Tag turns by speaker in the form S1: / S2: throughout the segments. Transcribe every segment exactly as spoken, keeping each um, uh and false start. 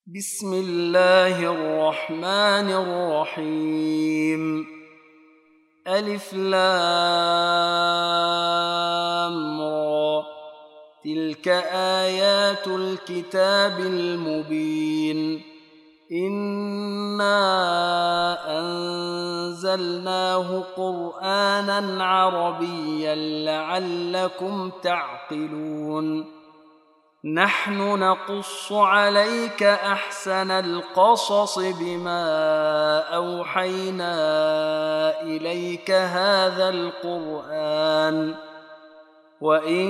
S1: بسم الله الرحمن الرحيم. ألف لام را. تلك آيات الكتاب المبين. إنا أنزلناه قرآنا عربيا لعلكم تعقلون. نحن نقص عليك أحسن القصص بما أوحينا إليك هذا القرآن وإن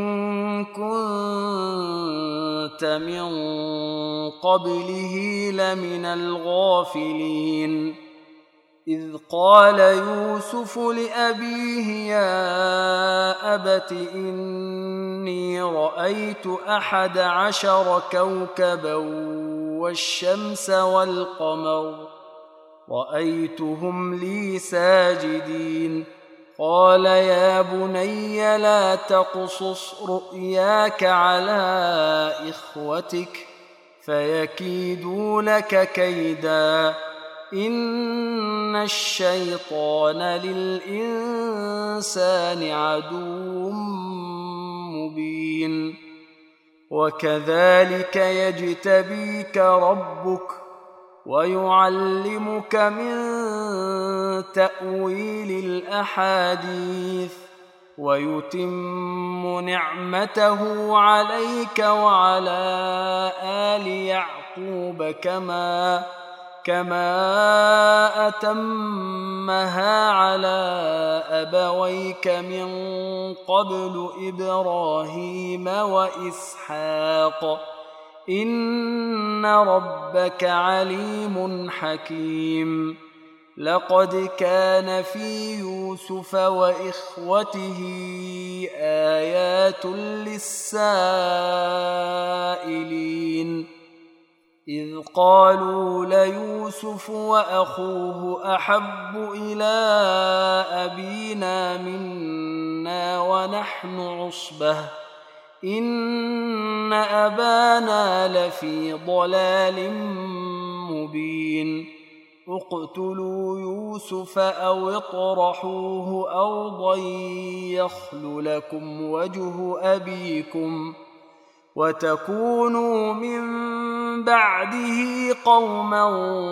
S1: كنت من قبله لمن الغافلين. إذ قال يوسف لأبيه يا أبت إني رأيت أحد عشر كوكبا والشمس والقمر رأيتهم لي ساجدين. قال يا بني لا تقصص رؤياك على إخوتك فيكيدوا لك كيدا إن الشيطان للإنسان عدو مبين. وكذلك يجتبيك ربك ويعلمك من تأويل الأحاديث ويتم نعمته عليك وعلى آل يعقوب كما كما أتمها على أبويك من قبل إبراهيم وإسحاق إن ربك عليم حكيم. لقد كان في يوسف وإخوته آيات للسائلين إذ قالوا ليوسف وأخوه أحب إلى أبينا منا ونحن عصبة إن أبانا لفي ضلال مبين. اقتلوا يوسف أو اطرحوه أرضا يخل لكم وجه أبيكم وتكونوا من بعده قوما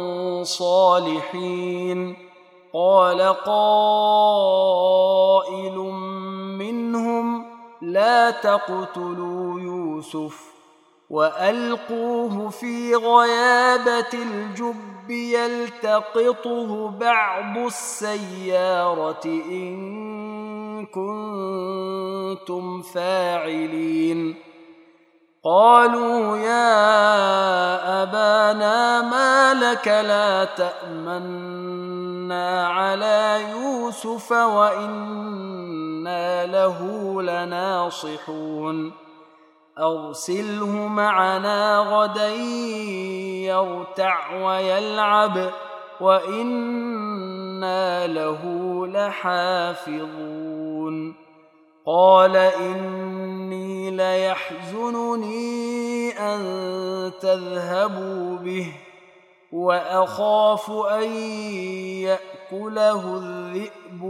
S1: صالحين. قال قائل منهم لا تقتلوا يوسف وألقوه في غيابة الجب يلتقطه بعض السيارة إن كنتم فاعلين. قالوا يا أبانا ما لك لا تأمنا على يوسف وإنا له لناصحون. أرسله معنا غدا يرتع ويلعب وإنا له لحافظون. قال إني ليحزنني أن تذهبوا به وأخاف أن يأكله الذئب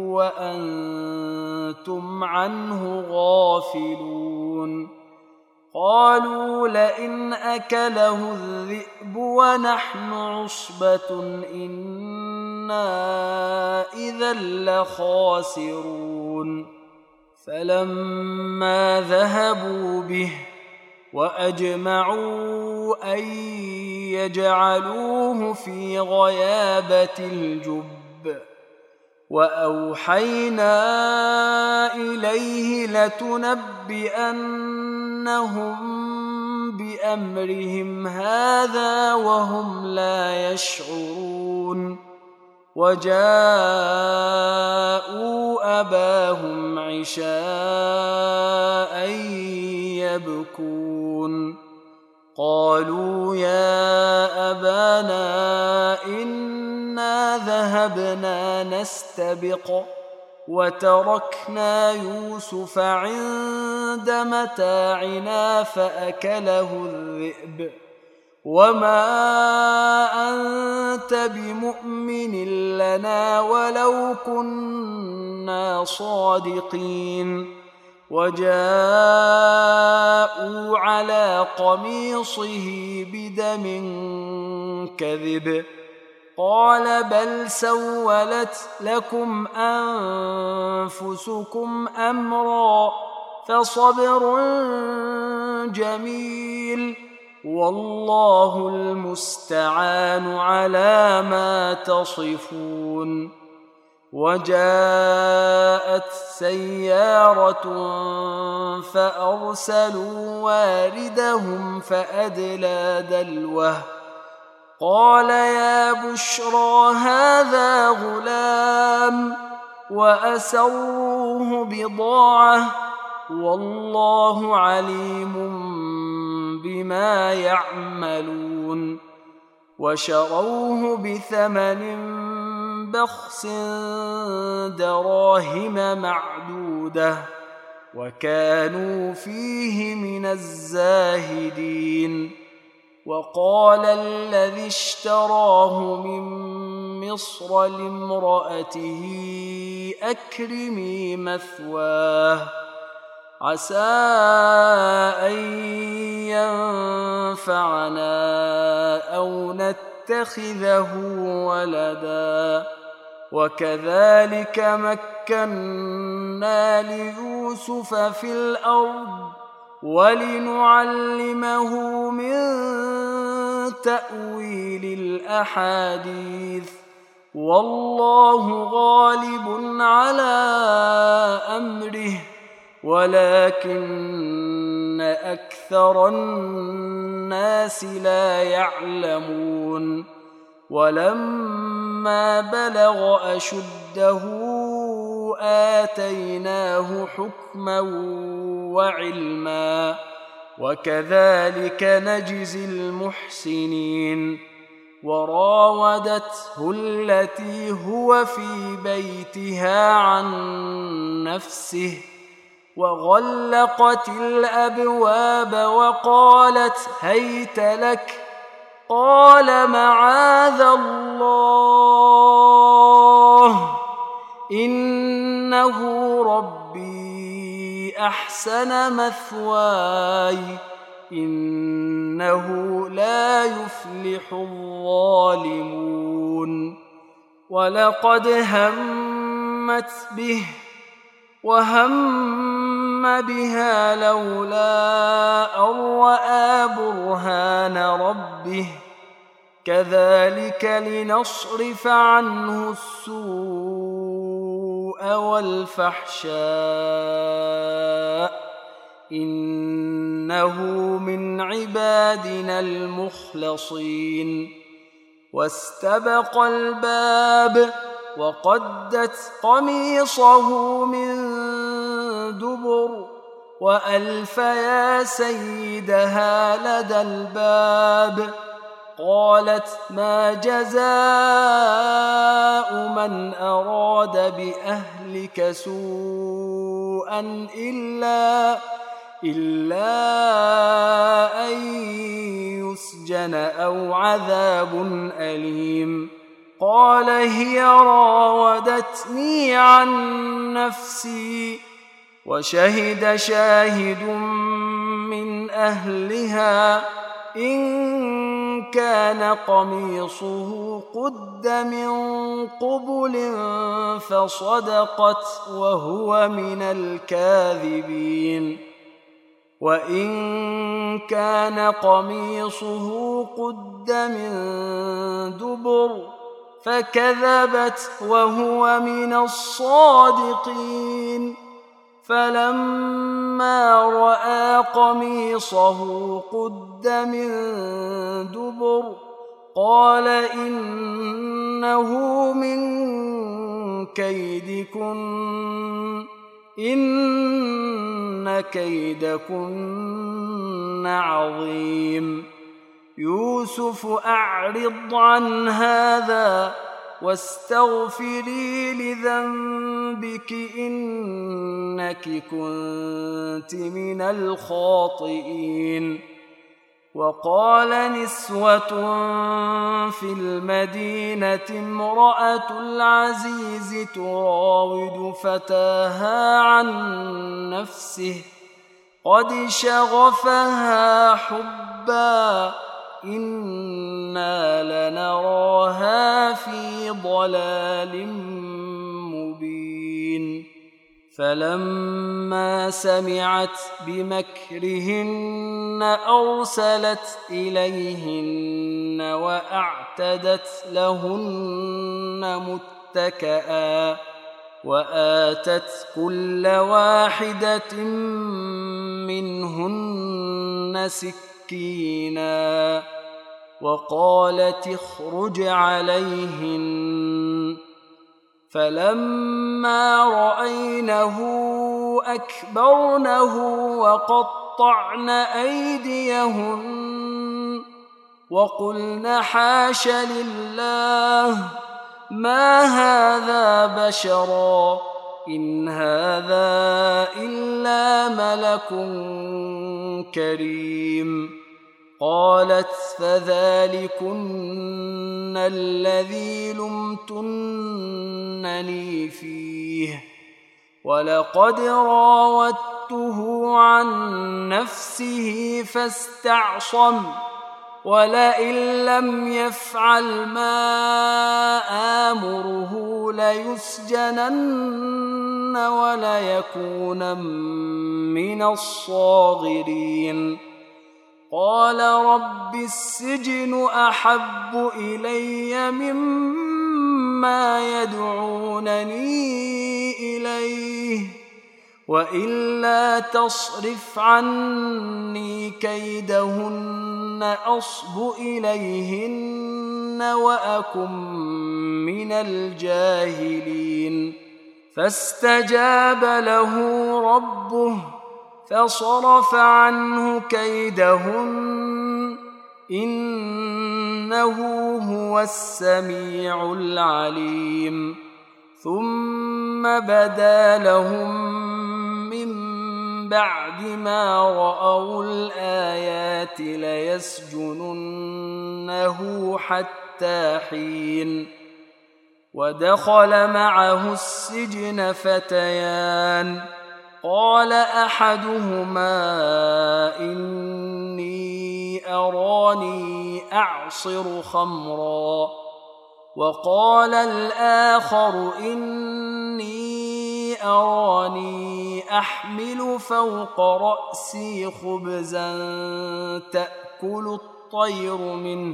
S1: وأنتم عنه غافلون. قالوا لئن أكله الذئب ونحن عصبة إنا إذا لخاسرون. فلما ذهبوا به وأجمعوا أن يجعلوه في غيابة الجب وأوحينا إليه لتنبئنهم بأمرهم هذا وهم لا يشعرون. وجاءوا أباهم عشاء يبكون. قالوا يا أبانا إنا ذهبنا نستبق وتركنا يوسف عند متاعنا فأكله الذئب وما أنت بمؤمن لنا ولو كنا صادقين. وجاءوا على قميصه بدم كذب قال بل سولت لكم أنفسكم أمرا فصبر جميل والله المستعان على ما تصفون. وجاءت سيارة فأرسلوا واردهم فأدلى دلوه قال يا بشرى هذا غلام وأسروه بضاعة والله عليم بما يعملون. وشروه بثمن بخس دراهم معدودة وكانوا فيه من الزاهدين. وقال الذي اشتراه من مصر لامرأته أكرمي مثواه عسى أن ينفعنا أو نتخذه ولدا. وكذلك مكنا ليوسف في الأرض ولنعلمه من تأويل الأحاديث والله غالب على أمره ولكن أكثر الناس لا يعلمون. ولما بلغ أشده آتيناه حكما وعلما وكذلك نجزي المحسنين. وراودته التي هو في بيتها عن نفسه وغلقت الأبواب وقالت هيت لك قال معاذ الله إنه ربي أحسن مثواي إنه لا يفلح الظالمون. ولقد همت به وهم بها لولا أن رأى برهان ربه كذلك لنصرف عنه السوء والفحشاء إنه من عبادنا المخلصين. واستبق الباب وقدت قميصه من دبر وألف يا سيدها لدى الباب قالت ما جزاء من أراد بأهلك سوءا إلا إلا أن يسجن أو عذاب أليم. قال هي راودتني عن نفسي وشهد شاهد من أهلها إن كان قميصه قد من قبل فصدقت وهو من الكاذبين وإن كان قميصه قد من دبر فكذبت وهو من الصادقين. فلما رأى قميصه قد من دبر قال إنه من كيدكن إن كيدكن عظيم. يوسف أعرض عن هذا واستغفري لذنبك إنك كنت من الخاطئين. وقال نسوة في المدينة امرأة العزيز تراود فتاها عن نفسه قد شغفها حبا إنا لنراها في ضلال مبين. فلما سمعت بمكرهن أرسلت إليهن وأعتدت لهن متكئا وآتت كل واحدة منهن سكينا وقالت اخرج عليهن. فلما رأينه أكبرنه وقطعن أيديهن وقلن حاش لله ما هذا بشرا إن هذا إلا ملك كريم. قالت فذلكن الذي لمتنني فيه ولقد راودته عن نفسه فاستعصم ولئن لم يفعل ما آمره ليسجنن وليكون من الصاغرين. قال رب السجن أحب إلي مما يدعونني إليه وإلا تصرف عني كيدهن أصب إليهن وأكن من الجاهلين. فاستجاب له ربه فصرف عنه كيدهن إنه هو السميع العليم. ثم بدا لهم من بعد ما رأوا الآيات ليسجننه حتى حين. ودخل معه السجن فتيان قال أحدهما إني أراني أعصر خمرا وقال الآخر إني أراني أحمل فوق رأسي خبزا تأكل الطير منه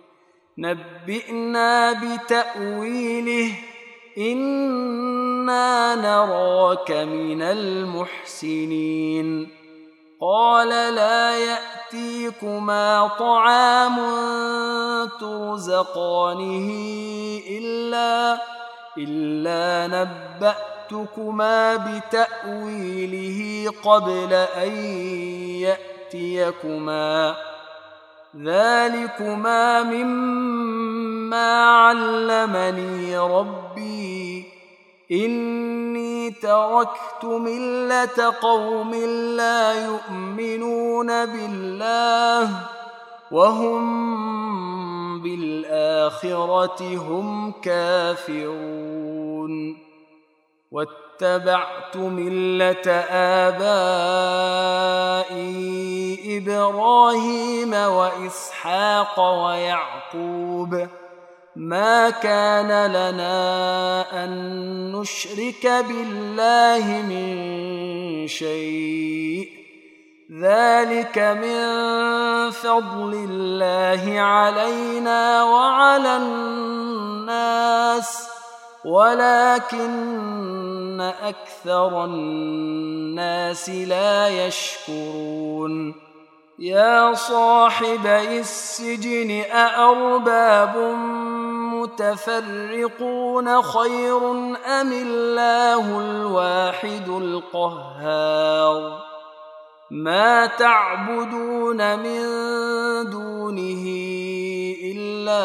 S1: نبئنا بتأويله إنا نراك من المحسنين. قال لا يأتيكما طعام ترزقانه إلا, إلا نبأتكما بتأويله قبل أن يأتيكما ذلكما مما علمني ربي إني تركت ملة قوم لا يؤمنون بالله وهم بالآخرة هم كافرون واتبعت ملة آبائي إبراهيم وإسحاق ويعقوب ما كان لنا أن نشرك بالله من شيء ذلك من فضل الله علينا وعلى الناس ولكن أكثر الناس لا يشكرون. يا صاحبي السجن أأرباب متفرقون خير أم الله الواحد القهار ما تعبدون من دونه إلا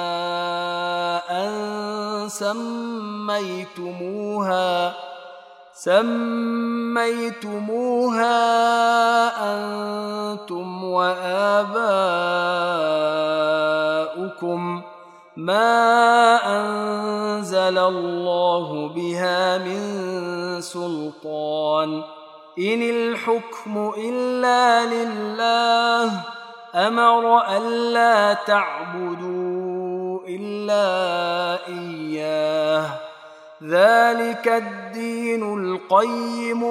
S1: أسماء سميتموها سميتموها أنتم وآباؤكم ما أنزل الله بها من سلطان إن الحكم إلا لله أمر ألا تعبدوا إلا إياه ذلك الدين القيم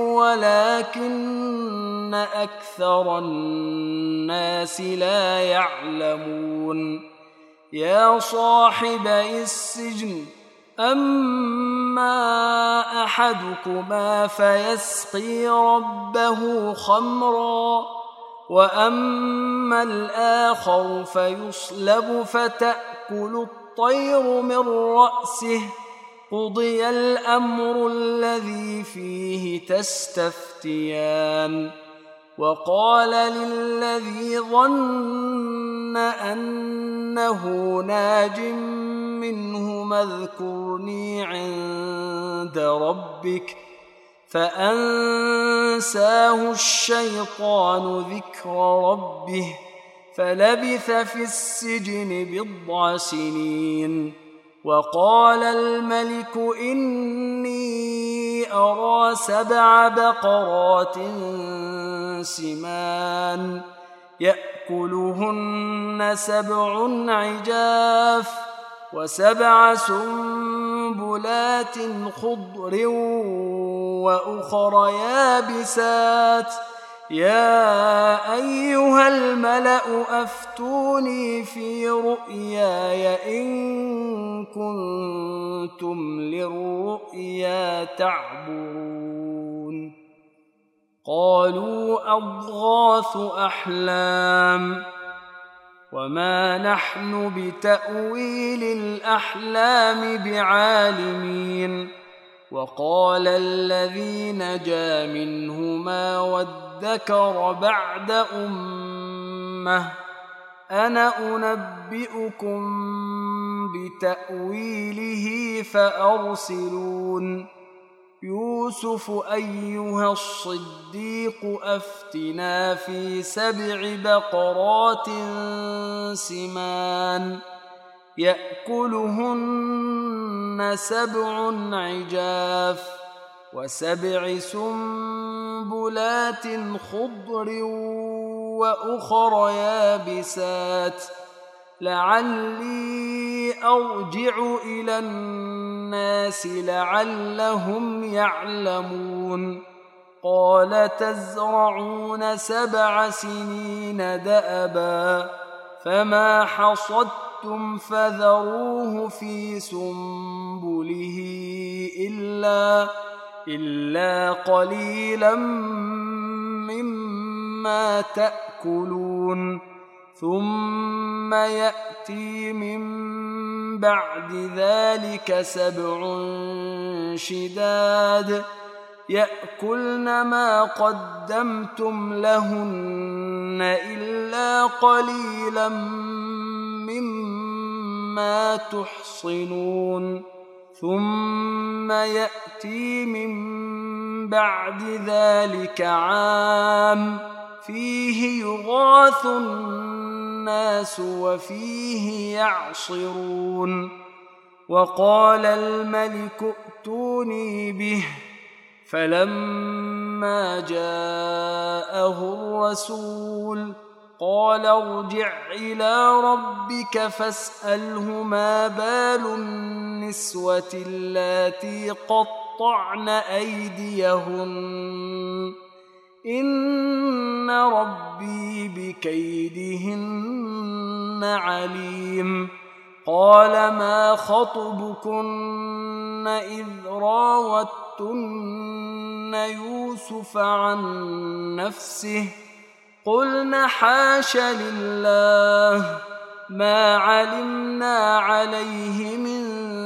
S1: ولكن أكثر الناس لا يعلمون يا صاحبي السجن أما أحدكما فيسقي ربه خمرا وأما الآخر فيصلب فتأكل الطير من رأسه قضي الأمر الذي فيه تستفتيان وقال للذي ظن أنه ناج منهما اذكرني عند ربك فأنساه الشيطان ذكر ربه فلبث في السجن بضع سنين وقال الملك إني أرى سبع بقرات سمان يأكلهن سبع عجاف وسبع سنبلات خضر وأخر يابسات يا أيها الملأ أفتوني في رؤياي إن كنتم للرؤيا تعبرون قالوا أضغاث أحلام وما نحن بتأويل الأحلام بعالمين وقال الذي نجا منهما وادكر بعد أمة أنا أنبئكم بتأويله فأرسلون يوسف أيها الصديق أفتنا في سبع بقرات سمان يأكلهن سبع عجاف وسبع سنبلات خضر وأخر يابسات لعلي أرجع إلى الناس لعلهم يعلمون قال تزرعون سبع سنين دأبا فما حصدتم فذروه في سنبله إلا, إلا قليلا مما تأكلون ثم يأتي من بعد ذلك سبع شداد يأكلن ما قدمتم لهن إلا قليلا مما تحصنون ثم يأتي من بعد ذلك عام فيه يغاث الناس وفيه يعصرون وقال الملك ائتوني به فلما جاءه الرسول قال ارجع إلى ربك فاسأله ما بال النسوة اللاتي قطعن أيديهن إن ربي بكيدهن عليم قال ما خطبكن إذ راوتن يوسف عن نفسه قلن حاش لله ما علمنا عليه من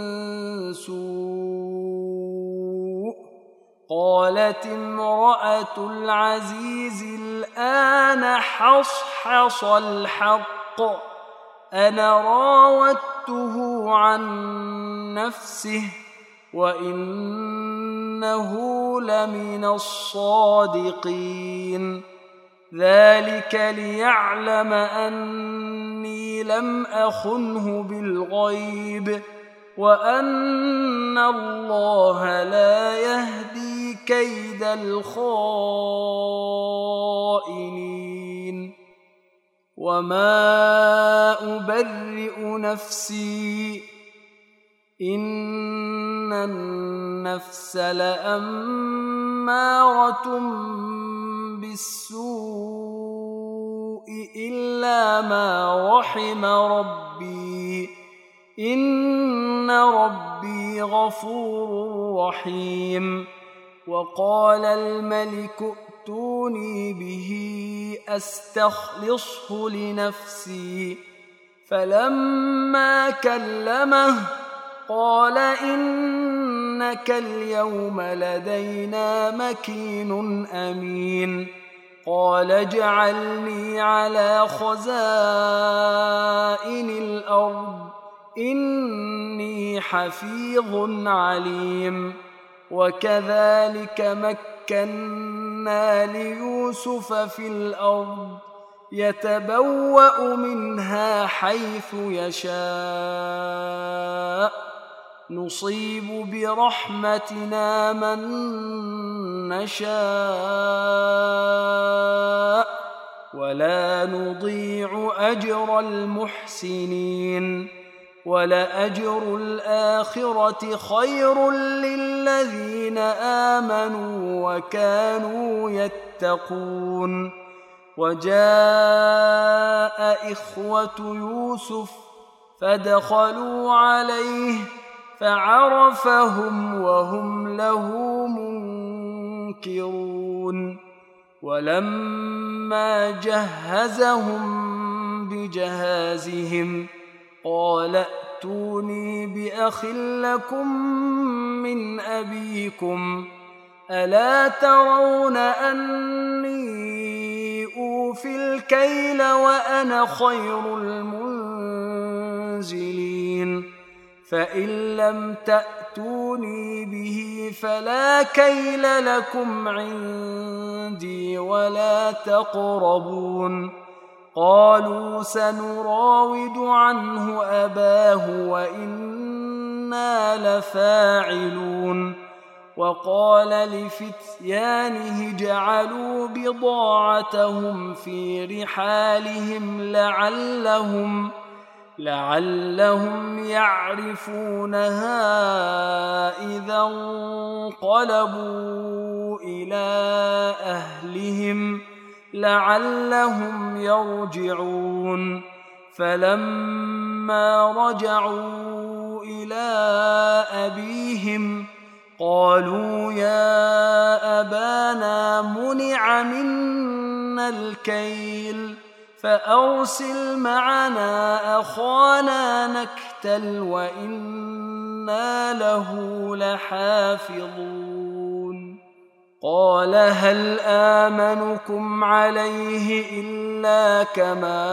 S1: سوء قالت امرأة العزيز الآن حصحص الحق أنا راودته عن نفسه وإنه إنه لمن الصادقين. ذلك ليعلم أني لم أخنه بالغيب وأن الله لا يهدي كيد الخائنين. وما أبرئ نفسي إن النفس لأمارة بالسوء إلا ما رحم ربي إن ربي غفور رحيم. وقال الملك ائتوني به أستخلصه لنفسي. فلما كلمه قال إنك اليوم لدينا مكين أمين. قال اجعلني على خزائن الأرض إني حفيظ عليم. وكذلك مكنا ليوسف في الأرض يتبوأ منها حيث يشاء نصيب برحمتنا من نشاء ولا نضيع أجر المحسنين. ولأجر الآخرة خير للذين آمنوا وكانوا يتقون. وجاء إخوة يوسف فدخلوا عليه فعرفهم وهم له منكرون. ولما جهزهم بجهازهم قال ائتوني بأخ لكم من أبيكم ألا ترون أني أوفي الكيل وأنا خير المنزلين. فإن لم تأتوني به فلا كيل لكم عندي ولا تقربون. قالوا سنراود عنه أباه وإنا لفاعلون. وقال لفتيانه اجعلوا بضاعتهم في رحالهم لعلهم لعلهم يعرفونها إذا انقلبوا إلى أهلهم لعلهم يرجعون. فلما رجعوا إلى أبيهم قالوا يا أبانا منع منا الكيل فأرسل معنا أخانا نكتل وإنا له لحافظون. قال هل آمنكم عليه إلا كما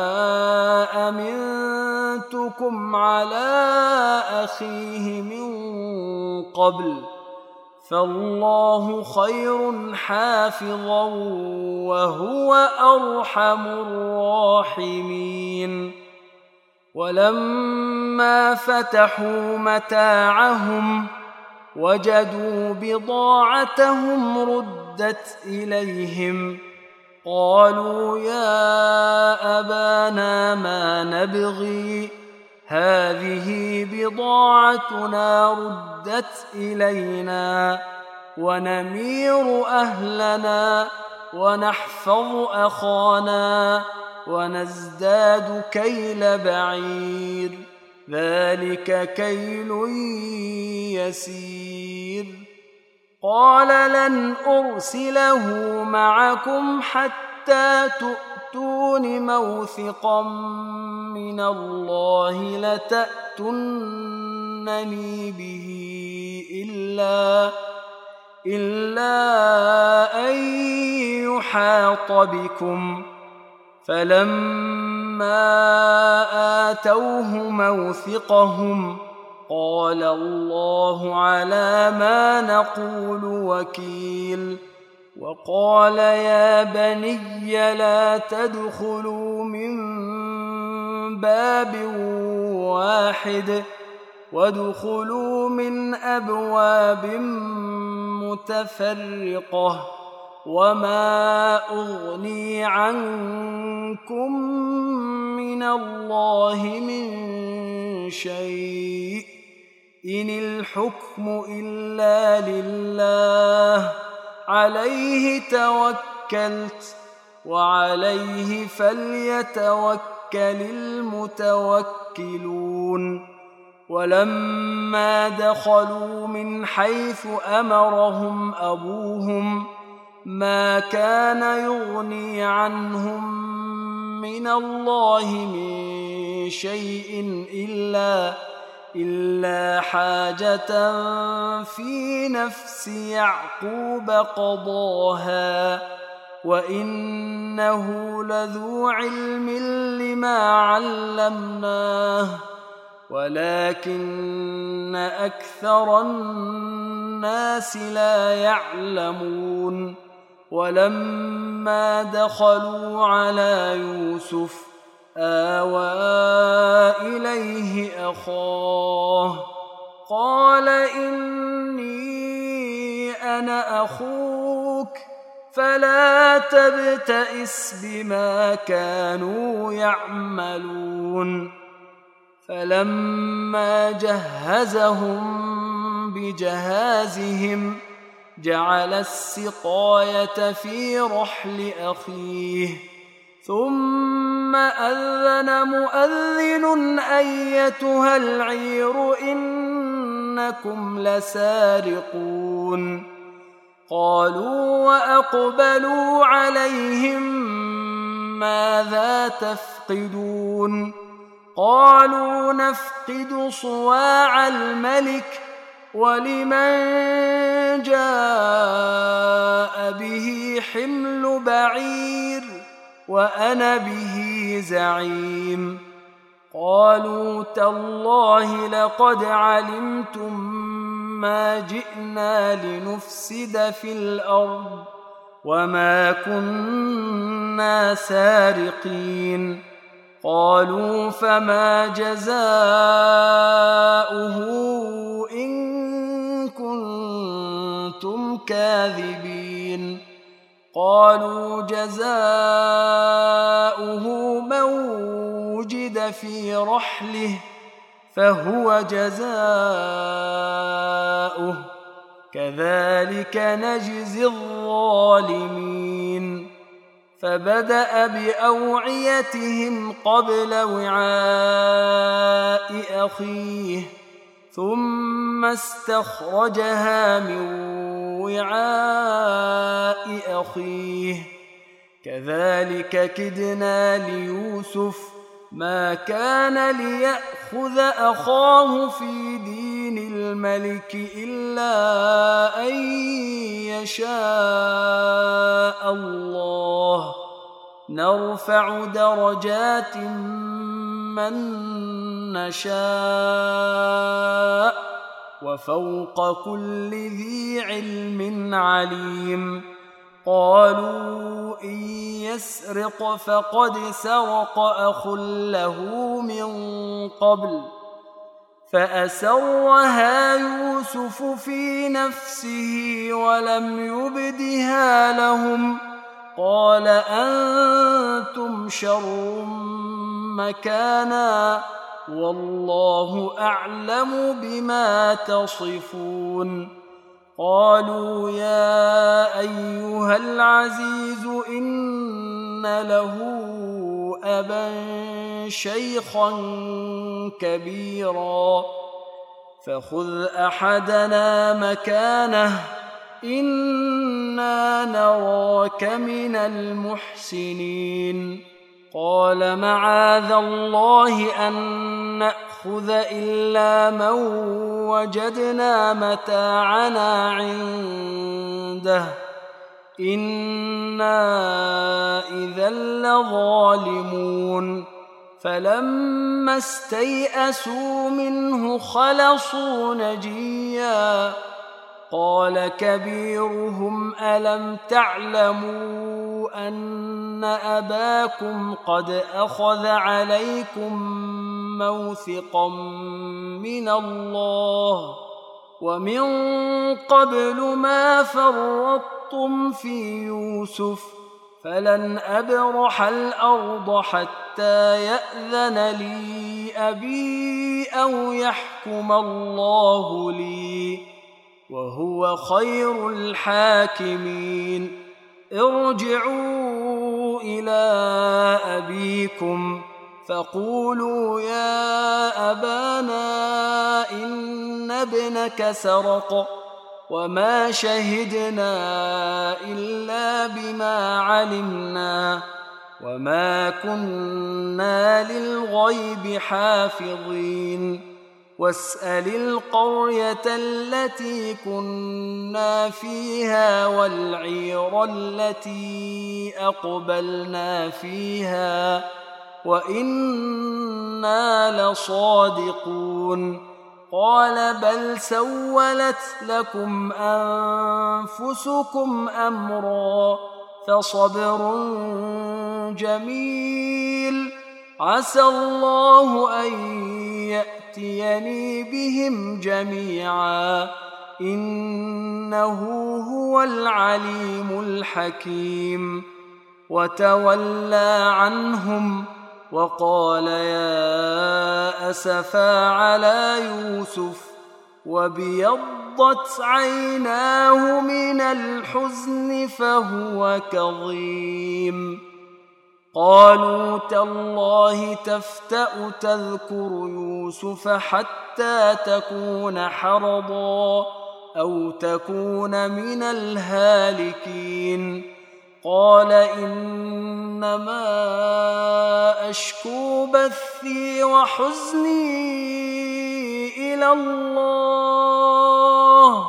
S1: أمنتكم على أخيه من قبل فالله خير حافظا وهو أرحم الراحمين. ولما فتحوا متاعهم وجدوا بضاعتهم ردت إليهم قالوا يا أبانا ما نبغي هذه بضاعتنا ردت إلينا ونمير أهلنا ونحفظ أخانا ونزداد كيل بعير ذلك كيل يسير. قال لن أرسله معكم حتى تؤتون موثقا من الله لتأتونني به إلا إلا أن يحاط بكم. فلما آتوه موثقهم قال الله على ما نقول وكيل وقال يا بني لا تدخلوا من باب واحد وادخلوا من أبواب متفرقة وما أغني عنكم من الله من شيء إن الحكم إلا لله عليه توكلت وعليه فليتوكل المتوكلون ولما دخلوا من حيث أمرهم أبوهم ما كان يغني عنهم من الله من شيء إلا إلا حاجة في نفس يعقوب قضاها وإنه لذو علم لما علمناه ولكن أكثر الناس لا يعلمون ولما دخلوا على يوسف آوى إليه أخاه قال إني أنا أخوك فلا تبتئس بما كانوا يعملون فلما جهزهم بجهازهم جعل السقاية في رحل أخيه ثم أذن مؤذن أيتها العير إنكم لسارقون قالوا وأقبلوا عليهم ماذا تفقدون قالوا نفقد صواع الملك ولمن جاء به حمل بعير وأنا به زعيم قالوا تالله لقد علمتم ما جئنا لنفسد في الأرض وما كنا سارقين قالوا فما جزاؤه إن كنتم كاذبين قالوا جزاؤه من وجد في رحله فهو جزاؤه كذلك نجزي الظالمين فبدأ بأوعيتهم قبل وعاء أخيه ثم استخرجها من وعاء أخيه كذلك كدنا ليوسف ما كان ليأخذ أخاه في دين الملك إلا أن يشاء الله نرفع درجات من نشاء وفوق كل ذي علم عليم قالوا إن يسرق فقد سرق أخ له من قبل فأسرها يوسف في نفسه ولم يبدها لهم قال أنتم شر مكانا والله أعلم بما تصفون قالوا يا أيها العزيز إن له أبا شيخا كبيرا فخذ أحدنا مكانه إنا نراك من المحسنين قال معاذ الله أن نأخذ إلا من وجدنا متاعنا عنده إنا إذا لظالمون فلما استيئسوا منه خلصوا نجيا قال كبيرهم ألم تعلموا أن أباكم قد أخذ عليكم موثقا من الله ومن قبل ما فرطتم في يوسف فلن أبرح الأرض حتى يأذن لي أبي أو يحكم الله لي وهو خير الحاكمين ارجعوا إلى أبيكم فقولوا يا أبانا إن ابنك سرق وما شهدنا إلا بما علمنا وما كنا للغيب حافظين واسأل القرية التي كنا فيها والعير التي أقبلنا فيها وإنا لصادقون قال بل سولت لكم أنفسكم أمرا فصبر جميل عسى الله أن يأتيني بهم جميعا إنه هو العليم الحكيم وتولى عنهم وقال يا أسفا على يوسف وابيضت عيناه من الحزن فهو كظيم قالوا تالله تفتأ تذكر يوسف حتى تكون حرضا أو تكون من الهالكين قال إنما أشكو بثي وحزني إلى الله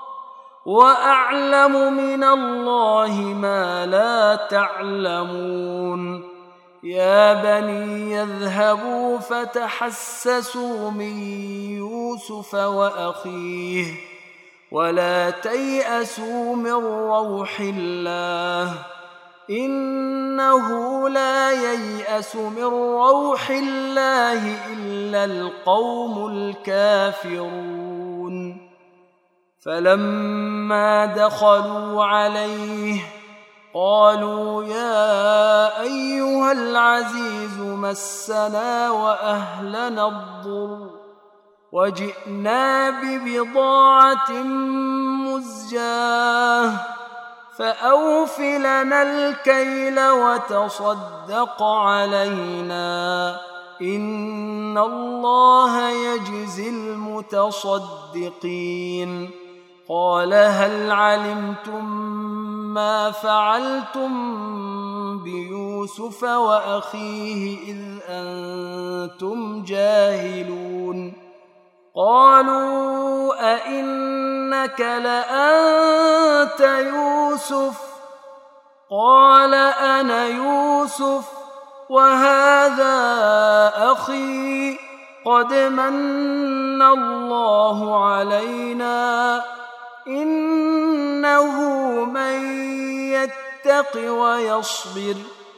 S1: وأعلم من الله ما لا تعلمون يا بني يذهبوا فتحسسوا من يوسف وأخيه ولا تيأسوا من روح الله إنه لا ييأس من روح الله إلا القوم الكافرون فلما دخلوا عليه قالوا يا أيها العزيز مسنا وأهلنا الضر وجئنا ببضاعة مزجاة فأوف لنا الكيل وتصدق علينا إن الله يجزي المتصدقين قال هل علمتم ما فعلتم بيوسف وأخيه إذ أنتم جاهلون قالوا أئنك لأنت يوسف قال أنا يوسف وهذا أخي قد من الله علينا إنه من يتق ويصبر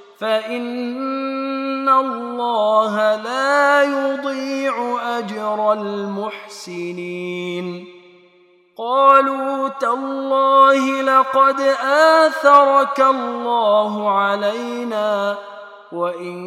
S1: فإن الله لا يضيع أجر المحسنين قالوا تالله لقد آثرك الله علينا وإن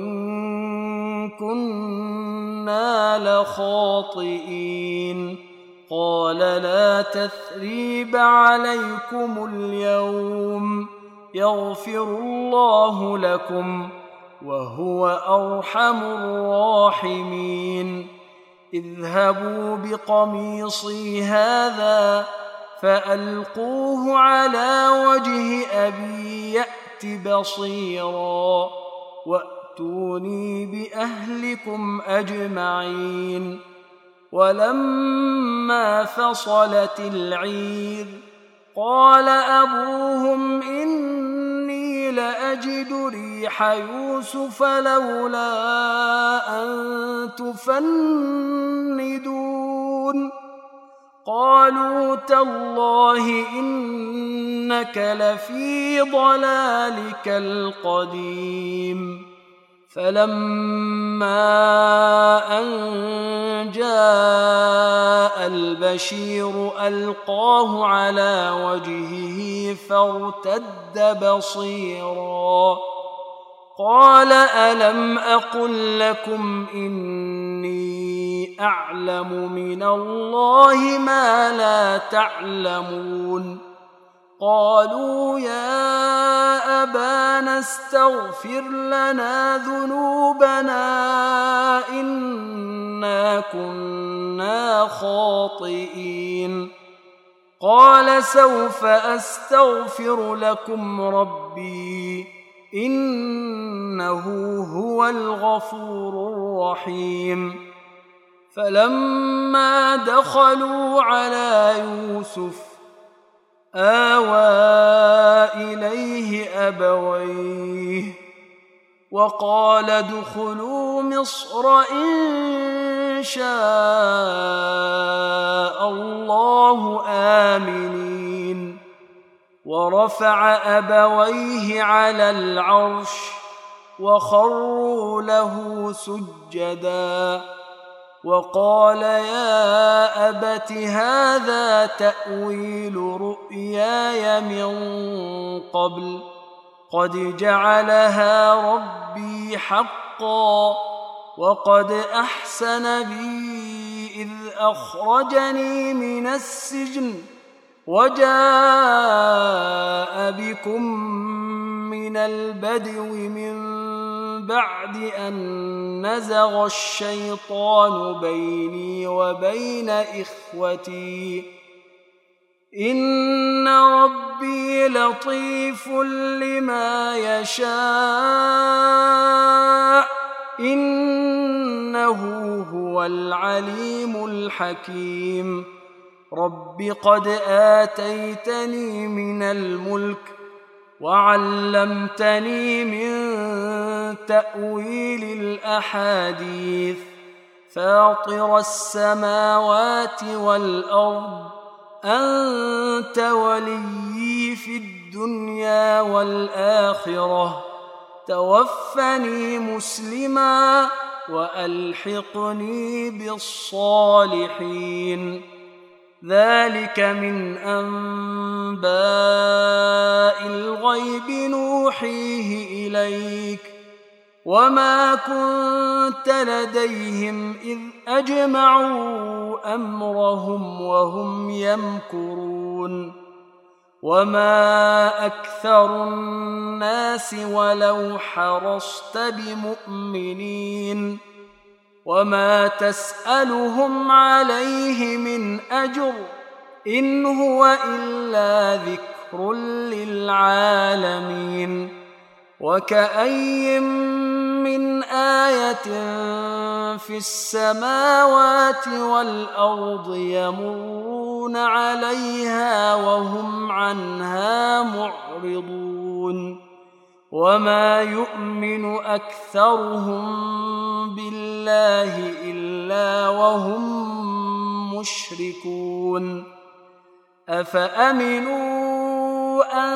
S1: كنا لخاطئين قال لا تثريب عليكم اليوم يغفر الله لكم وهو أرحم الراحمين اذهبوا بقميصي هذا فألقوه على وجه أبي يأت بصيرا وأتوني بأهلكم أجمعين ولما فصلت العير قال أبوهم إني لأجد ريح يوسف لولا أن تفندون قالوا تالله إنك لفي ضلالك القديم فلما أن جاء البشير ألقاه على وجهه فارتد بصيرا قال ألم أقل لكم إني أعلم من الله ما لا تعلمون قالوا يا أبانا استغفر لنا ذنوبنا إنا كنا خاطئين قال سوف أستغفر لكم ربي إنه هو الغفور الرحيم فلما دخلوا على يوسف آوى إليه أبويه وقال ادخلوا مصر إن شاء الله آمنين ورفع أبويه على العرش وخروا له سجدا وقال يا أبت هذا تأويل رؤياي من قبل قد جعلها ربي حقا وقد أحسن بي إذ أخرجني من السجن وجاء بكم من البدو من بعد أن نزغ الشيطان بيني وبين إخوتي إن ربي لطيف لما يشاء إنه هو العليم الحكيم رب قد آتيتني من الملك وعلمتني من تأويل الأحاديث فاطر السماوات والأرض أنت وليي في الدنيا والآخرة توفني مسلما وألحقني بالصالحين ذلك من أنباء الغيب نوحيه إليك وما كنت لديهم إذ أجمعوا أمرهم وهم يمكرون وما أكثر الناس ولو حرصت بمؤمنين وما تسألهم عليه من أجر إن هو إلا ذكر للعالمين وكأي من آية في السماوات والأرض يمرون عليها وهم عنها معرضون وما يؤمن أكثرهم بالله إلا وهم مشركون أفأمنوا أن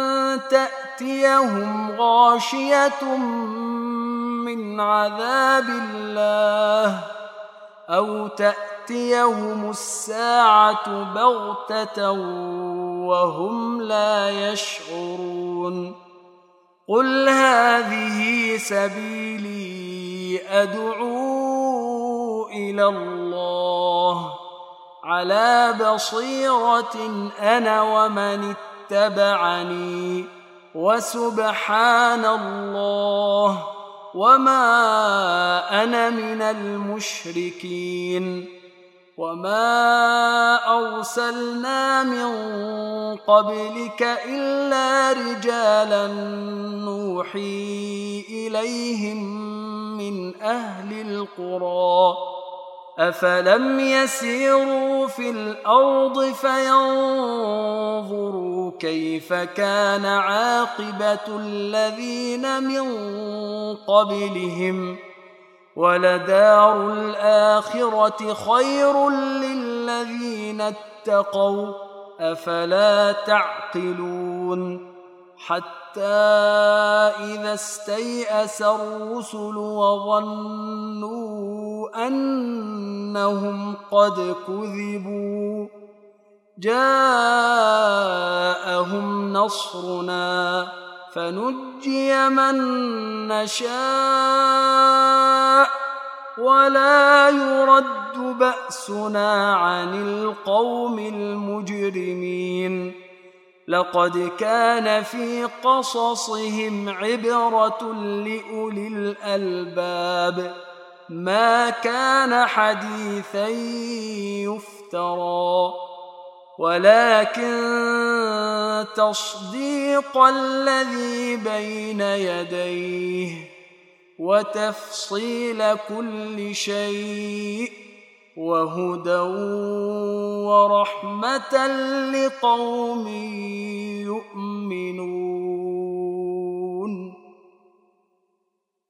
S1: تأتيهم غاشية من عذاب الله أو تأتيهم الساعة بغتة وهم لا يشعرون قل هذه سبيلي أدعو إلى الله على بصيرة أنا ومن اتبعني وسبحان الله وما أنا من المشركين وما أرسلنا من قبلك إلا رجالا نوحي إليهم من أهل القرى أفلم يسيروا في الأرض فينظروا كيف كان عاقبة الذين من قبلهم ولدار الآخرة خير للذين اتقوا أفلا تعقلون حتى إذا استيأس الرسل وظنوا أنهم قد كذبوا جاءهم نصرنا فنجي من نشاء ولا يرد بأسنا عن القوم المجرمين لقد كان في قصصهم عبرة لأولي الألباب ما كان حديثا يفترى ولكن تصديق الذي بين يديه وتفصيل كل شيء وهدى ورحمة لقوم يؤمنون.